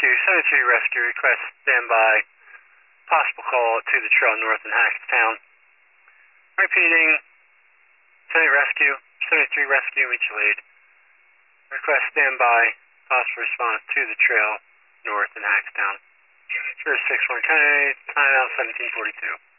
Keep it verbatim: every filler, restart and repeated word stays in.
Rescue, seventy-three Rescue, request standby, possible call to the trail north in Hackettstown. Repeating, seventy Rescue, seventy-three Rescue, mutual aid. Request standby, possible response to the trail north in Hackettstown. zero six one ten, time out seventeen forty-two.